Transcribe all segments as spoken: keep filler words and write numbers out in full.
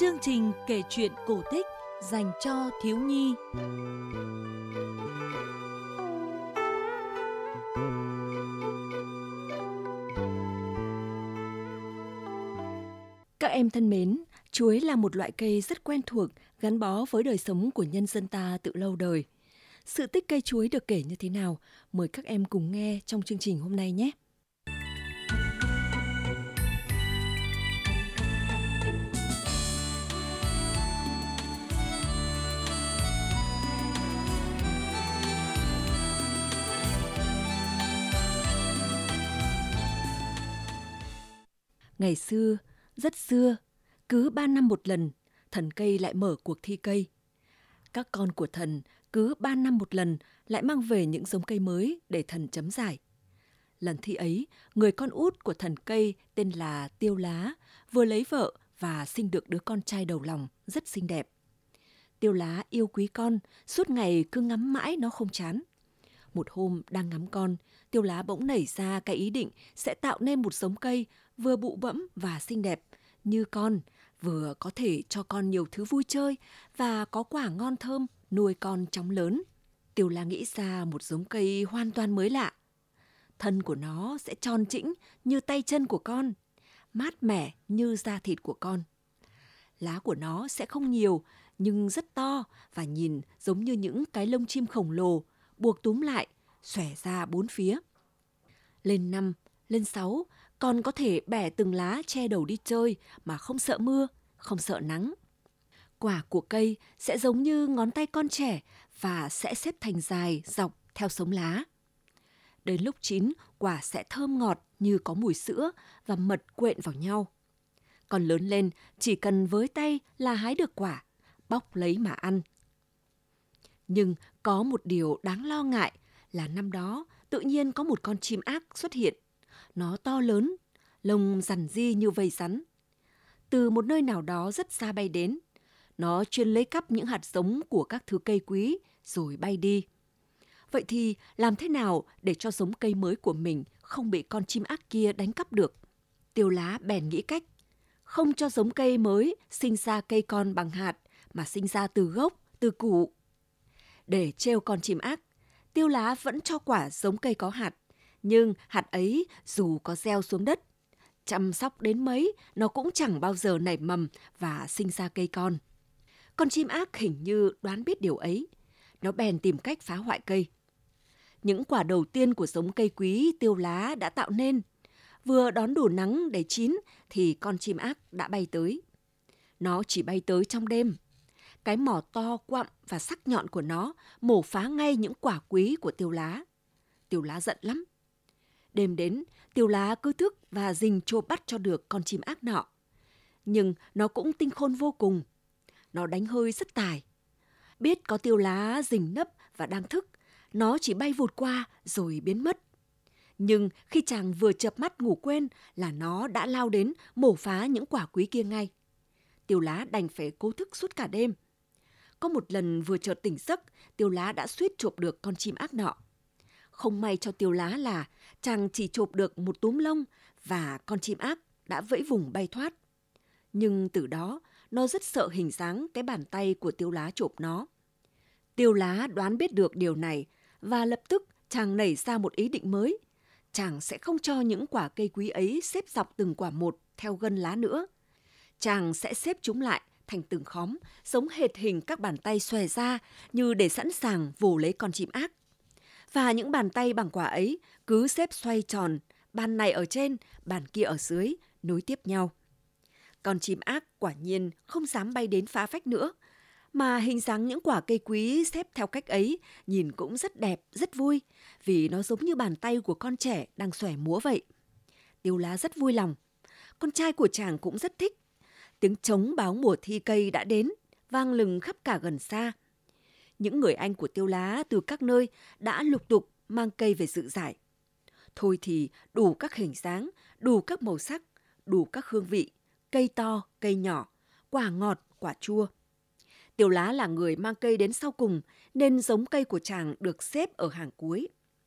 chương trình kể chuyện cổ tích dành cho thiếu nhi. Các em thân mến, chuối là một loại cây rất quen thuộc, gắn bó với đời sống của nhân dân ta từ lâu đời. Sự tích cây chuối được kể như thế nào? Mời các em cùng nghe trong chương trình hôm nay nhé! Ngày xưa, rất xưa, cứ ba năm một lần, thần cây lại mở cuộc thi cây. Các con của thần cứ ba năm một lần lại mang về những giống cây mới để thần chấm giải. Lần thi ấy, người con út của thần cây tên là Tiêu Lá vừa lấy vợ và sinh được đứa con trai đầu lòng rất xinh đẹp. Tiêu Lá yêu quý con, suốt ngày cứ ngắm mãi nó không chán. Một hôm đang ngắm con, Tiêu Lá bỗng nảy ra cái ý định sẽ tạo nên một giống cây vừa bụ bẫm và xinh đẹp như con, vừa có thể cho con nhiều thứ vui chơi và có quả ngon thơm nuôi con chóng lớn. Tiêu Lá nghĩ ra một giống cây hoàn toàn mới lạ. Thân của nó sẽ tròn trĩnh như tay chân của con, mát mẻ như da thịt của con. Lá của nó sẽ không nhiều nhưng rất to và nhìn giống như những cái lông chim khổng lồ buộc túm lại, xòe ra bốn phía. Lên năm, lên sáu, con có thể bẻ từng lá che đầu đi chơi mà không sợ mưa, không sợ nắng. Quả của cây sẽ giống như ngón tay con trẻ và sẽ xếp thành dài, dọc theo sống lá. Đến lúc chín, quả sẽ thơm ngọt như có mùi sữa và mật quện vào nhau. Còn lớn lên, chỉ cần với tay là hái được quả, bóc lấy mà ăn. Nhưng có một điều đáng lo ngại là năm đó tự nhiên có một con chim ác xuất hiện. Nó to lớn, lông rằn ri như vây rắn. Từ một nơi nào đó rất xa bay đến, nó chuyên lấy cắp những hạt giống của các thứ cây quý rồi bay đi. Vậy thì làm thế nào để cho giống cây mới của mình không bị con chim ác kia đánh cắp được? Tiêu Lá bèn nghĩ cách, không cho giống cây mới sinh ra cây con bằng hạt mà sinh ra từ gốc, từ củ. Để trêu con chim ác, Tiêu Lá vẫn cho quả giống cây có hạt, nhưng hạt ấy dù có gieo xuống đất, chăm sóc đến mấy nó cũng chẳng bao giờ nảy mầm và sinh ra cây con. Con chim ác hình như đoán biết điều ấy, nó bèn tìm cách phá hoại cây. Những quả đầu tiên của giống cây quý Tiêu Lá đã tạo nên, vừa đón đủ nắng để chín thì con chim ác đã bay tới. Nó chỉ bay tới trong đêm. Cái mỏ to quặm và sắc nhọn của nó mổ phá ngay những quả quý của Tiêu Lá. Tiêu Lá giận lắm. Đêm đến, Tiêu Lá cứ thức và rình chộp bắt cho được con chim ác nọ. Nhưng nó cũng tinh khôn vô cùng. Nó đánh hơi rất tài. Biết có Tiêu Lá rình nấp và đang thức, nó chỉ bay vụt qua rồi biến mất. Nhưng khi chàng vừa chợp mắt ngủ quên là nó đã lao đến mổ phá những quả quý kia ngay. Tiêu Lá đành phải cố thức suốt cả đêm. Có một lần vừa chợt tỉnh giấc, Tiêu Lá đã suýt chộp được con chim ác nọ. Không may cho Tiêu Lá là chàng chỉ chộp được một túm lông và con chim ác đã vẫy vùng bay thoát. Nhưng từ đó, nó rất sợ hình dáng cái bàn tay của Tiêu Lá chộp nó. Tiêu Lá đoán biết được điều này và lập tức chàng nảy ra một ý định mới. Chàng sẽ không cho những quả cây quý ấy xếp dọc từng quả một theo gân lá nữa. Chàng sẽ xếp chúng lại thành từng khóm, giống hệt hình các bàn tay xòe ra như để sẵn sàng vồ lấy con chim ác. Và những bàn tay bằng quả ấy cứ xếp xoay tròn, bàn này ở trên, bàn kia ở dưới, nối tiếp nhau. Con chim ác quả nhiên không dám bay đến phá phách nữa, mà hình dáng những quả cây quý xếp theo cách ấy nhìn cũng rất đẹp, rất vui, vì nó giống như bàn tay của con trẻ đang xòe múa vậy. Tiêu Lá rất vui lòng. Con trai của chàng cũng rất thích. Tiếng trống báo mùa thi cây đã đến, vang lừng khắp cả gần xa. Những người anh của Tiêu Lá từ các nơi đã lục tục mang cây về dự giải. Thôi thì đủ các hình dáng, đủ các màu sắc, đủ các hương vị, cây to, cây nhỏ, quả ngọt, quả chua. Tiêu Lá là người mang cây đến sau cùng nên giống cây của chàng được xếp ở hàng cuối.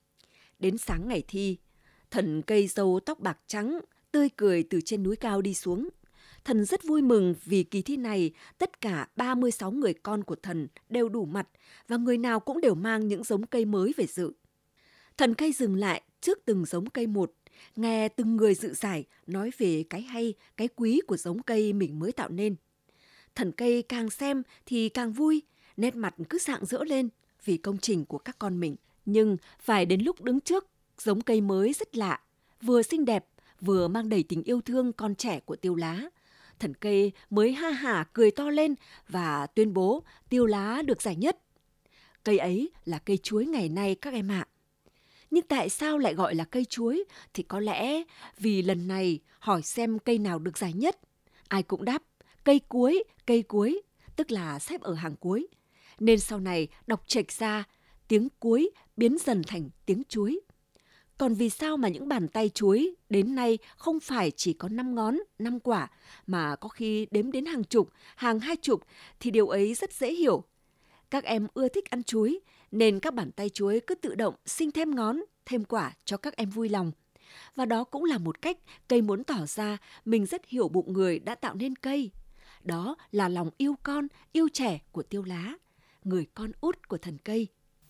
Đến sáng ngày thi, thần cây râu tóc bạc trắng, tươi cười từ trên núi cao đi xuống. Thần rất vui mừng vì kỳ thi này tất cả ba mươi sáu người con của thần đều đủ mặt và người nào cũng đều mang những giống cây mới về dự. Thần cây dừng lại trước từng giống cây một, nghe từng người dự giải nói về cái hay, cái quý của giống cây mình mới tạo nên. Thần cây càng xem thì càng vui, nét mặt cứ rạng rỡ lên vì công trình của các con mình. Nhưng phải đến lúc đứng trước giống cây mới rất lạ, vừa xinh đẹp, vừa mang đầy tình yêu thương con trẻ của Tiêu Lá, thần cây mới ha hả cười to lên và tuyên bố Tiêu Lá được giải nhất. Cây ấy là cây chuối ngày nay các em ạ. Nhưng tại sao lại gọi là cây chuối? Thì có lẽ vì lần này hỏi xem cây nào được giải nhất. Ai cũng đáp cây cuối, cây cuối, tức là xếp ở hàng cuối. Nên sau này đọc chệch ra, tiếng cuối biến dần thành tiếng chuối. Còn vì sao mà những bàn tay chuối đến nay không phải chỉ có năm ngón, năm quả, mà có khi đếm đến hàng chục, hàng hai chục, thì điều ấy rất dễ hiểu. Các em ưa thích ăn chuối, nên các bàn tay chuối cứ tự động sinh thêm ngón, thêm quả cho các em vui lòng. Và đó cũng là một cách cây muốn tỏ ra mình rất hiểu bụng người đã tạo nên cây. Đó là lòng yêu con, yêu trẻ của Tiêu Lá, người con út của thần cây.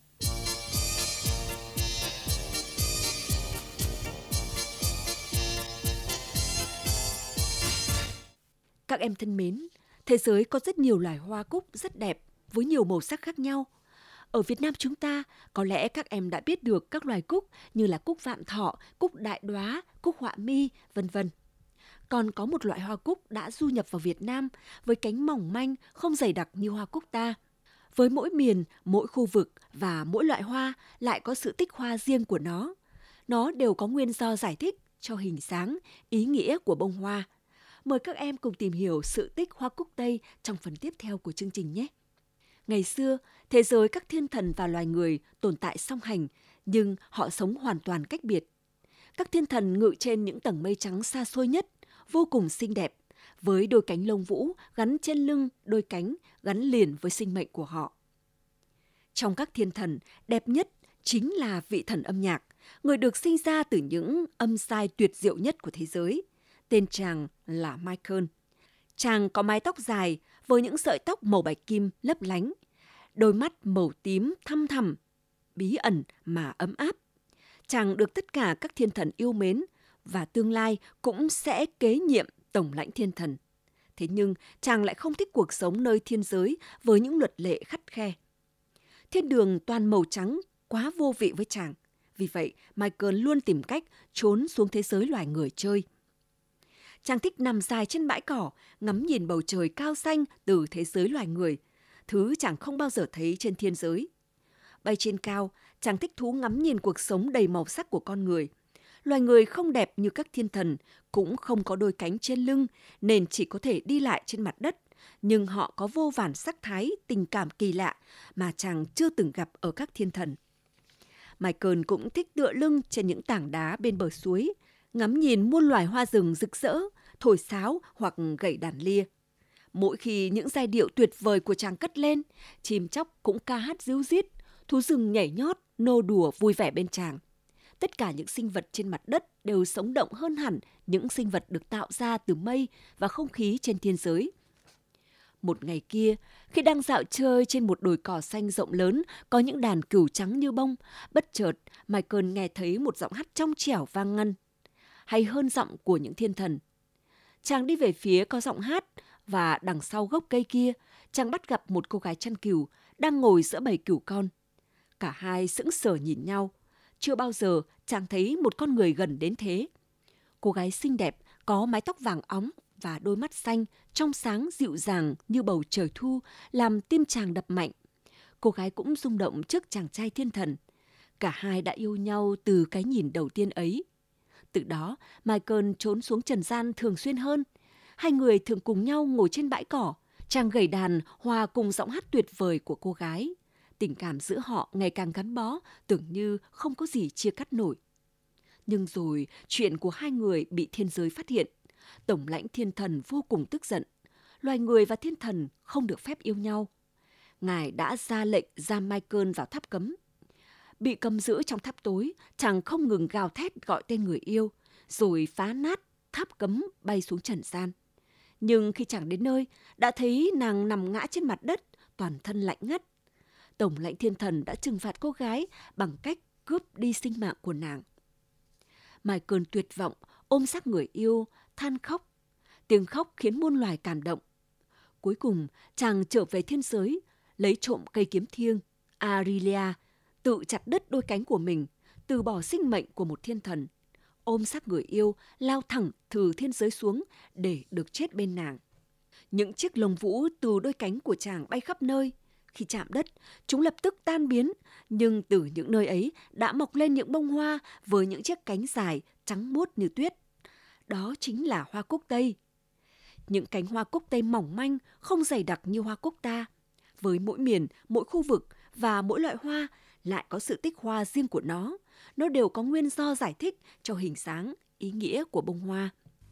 Các em thân mến, thế giới có rất nhiều loài hoa cúc rất đẹp với nhiều màu sắc khác nhau. Ở Việt Nam chúng ta, có lẽ các em đã biết được các loài cúc như là cúc vạn thọ, cúc đại đóa, cúc họa mi, vân vân. Còn có một loại hoa cúc đã du nhập vào Việt Nam với cánh mỏng manh, không dày đặc như hoa cúc ta. Với mỗi miền, mỗi khu vực và mỗi loại hoa lại có sự tích hoa riêng của nó. Nó đều có nguyên do giải thích cho hình dáng, ý nghĩa của bông hoa. Mời các em cùng tìm hiểu sự tích hoa cúc Tây trong phần tiếp theo của chương trình nhé. Ngày xưa, thế giới các thiên thần và loài người tồn tại song hành, nhưng họ sống hoàn toàn cách biệt. Các thiên thần ngự trên những tầng mây trắng xa xôi nhất, vô cùng xinh đẹp, với đôi cánh lông vũ gắn trên lưng đôi cánh gắn liền với sinh mệnh của họ. Trong các thiên thần, đẹp nhất chính là vị thần âm nhạc, người được sinh ra từ những âm sai tuyệt diệu nhất của thế giới. Tên chàng là Michael. Chàng có mái tóc dài với những sợi tóc màu bạch kim lấp lánh, đôi mắt màu tím thăm thẳm, bí ẩn mà ấm áp. Chàng được tất cả các thiên thần yêu mến và tương lai cũng sẽ kế nhiệm tổng lãnh thiên thần. Thế nhưng chàng lại không thích cuộc sống nơi thiên giới với những luật lệ khắt khe. Thiên đường toàn màu trắng quá vô vị với chàng. Vì vậy, Michael luôn tìm cách trốn xuống thế giới loài người chơi. Chàng thích nằm dài trên bãi cỏ, ngắm nhìn bầu trời cao xanh từ thế giới loài người, thứ chàng không bao giờ thấy trên thiên giới. Bay trên cao, chàng thích thú ngắm nhìn cuộc sống đầy màu sắc của con người. Loài người không đẹp như các thiên thần, cũng không có đôi cánh trên lưng, nên chỉ có thể đi lại trên mặt đất. Nhưng họ có vô vàn sắc thái, tình cảm kỳ lạ mà chàng chưa từng gặp ở các thiên thần. Michael cũng thích tựa lưng trên những tảng đá bên bờ suối, ngắm nhìn muôn loài hoa rừng rực rỡ, thổi sáo hoặc gảy đàn lia. Mỗi khi những giai điệu tuyệt vời của chàng cất lên, chim chóc cũng ca hát ríu rít, thú rừng nhảy nhót, nô đùa vui vẻ bên chàng. Tất cả những sinh vật trên mặt đất đều sống động hơn hẳn những sinh vật được tạo ra từ mây và không khí trên thiên giới. Một ngày kia, khi đang dạo chơi trên một đồi cỏ xanh rộng lớn có những đàn cừu trắng như bông, bất chợt Michael nghe thấy một giọng hát trong trẻo vang ngân, hay hơn giọng của những thiên thần. Chàng đi về phía có giọng hát và đằng sau gốc cây kia, chàng bắt gặp một cô gái chăn cừu đang ngồi giữa bầy cừu con. Cả hai sững sờ nhìn nhau. Chưa bao giờ chàng thấy một con người gần đến thế. Cô gái xinh đẹp, có mái tóc vàng óng và đôi mắt xanh, trong sáng dịu dàng như bầu trời thu, làm tim chàng đập mạnh. Cô gái cũng rung động trước chàng trai thiên thần. Cả hai đã yêu nhau từ cái nhìn đầu tiên ấy. Từ đó, Michael trốn xuống trần gian thường xuyên hơn. Hai người thường cùng nhau ngồi trên bãi cỏ, chàng gảy đàn hòa cùng giọng hát tuyệt vời của cô gái. Tình cảm giữa họ ngày càng gắn bó, tưởng như không có gì chia cắt nổi. Nhưng rồi, chuyện của hai người bị thiên giới phát hiện. Tổng lãnh thiên thần vô cùng tức giận. Loài người và thiên thần không được phép yêu nhau. Ngài đã ra lệnh giam Michael vào tháp cấm. Bị cầm giữ trong tháp tối, chàng không ngừng gào thét gọi tên người yêu, rồi phá nát tháp cấm bay xuống trần gian. Nhưng khi chàng đến nơi, đã thấy nàng nằm ngã trên mặt đất, toàn thân lạnh ngắt. Tổng lãnh thiên thần đã trừng phạt cô gái bằng cách cướp đi sinh mạng của nàng. Michael tuyệt vọng, ôm xác người yêu, than khóc. Tiếng khóc khiến muôn loài cảm động. Cuối cùng, chàng trở về thiên giới, lấy trộm cây kiếm thiêng, Arilia, tự chặt đứt đôi cánh của mình, từ bỏ sinh mệnh của một thiên thần, ôm xác người yêu, lao thẳng từ thiên giới xuống để được chết bên nàng. Những chiếc lông vũ từ đôi cánh của chàng bay khắp nơi. Khi chạm đất, chúng lập tức tan biến, nhưng từ những nơi ấy đã mọc lên những bông hoa với những chiếc cánh dài, trắng muốt như tuyết. Đó chính là hoa cúc Tây. Những cánh hoa cúc Tây mỏng manh, không dày đặc như hoa cúc ta. Với mỗi miền, mỗi khu vực và mỗi loại hoa lại có sự tích hoa riêng của nó. Nó đều có nguyên do giải thích cho hình dáng, ý nghĩa của bông hoa.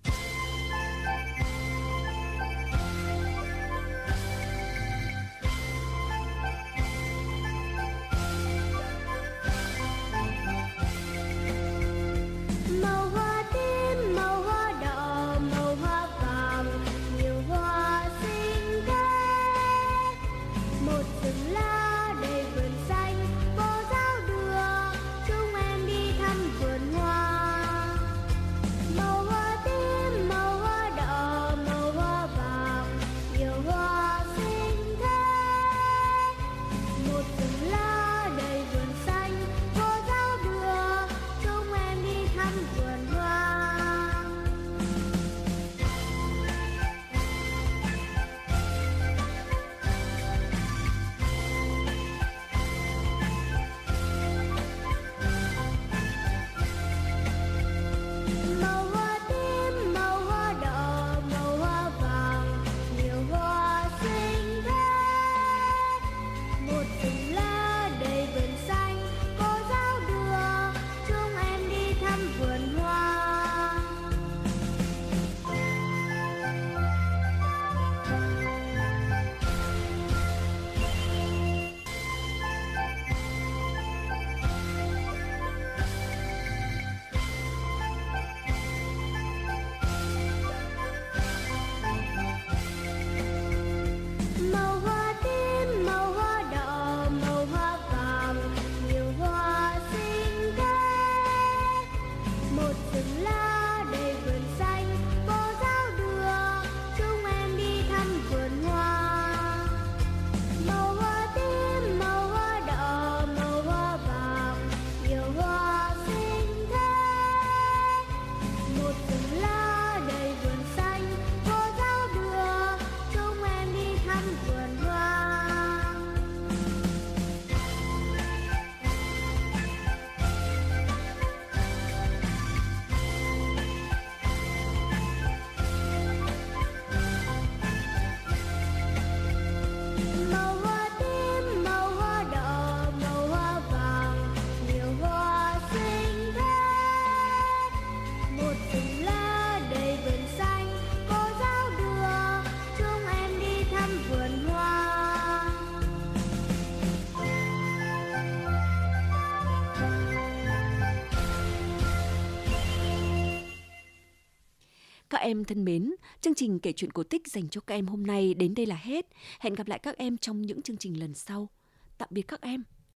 Các em thân mến, chương trình kể chuyện cổ tích dành cho các em hôm nay đến đây là hết. Hẹn gặp lại các em trong những chương trình lần sau. Tạm biệt các em.